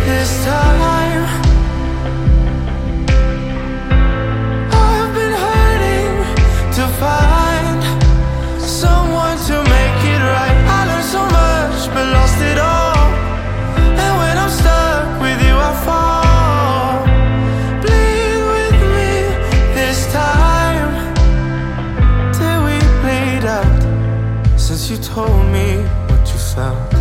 this time. I've been hurting to find someone to make it right. I learned so much but lost it all, and when I'm stuck with you I fall. Bleed with me this time till we bleed out, since you told me what you felt.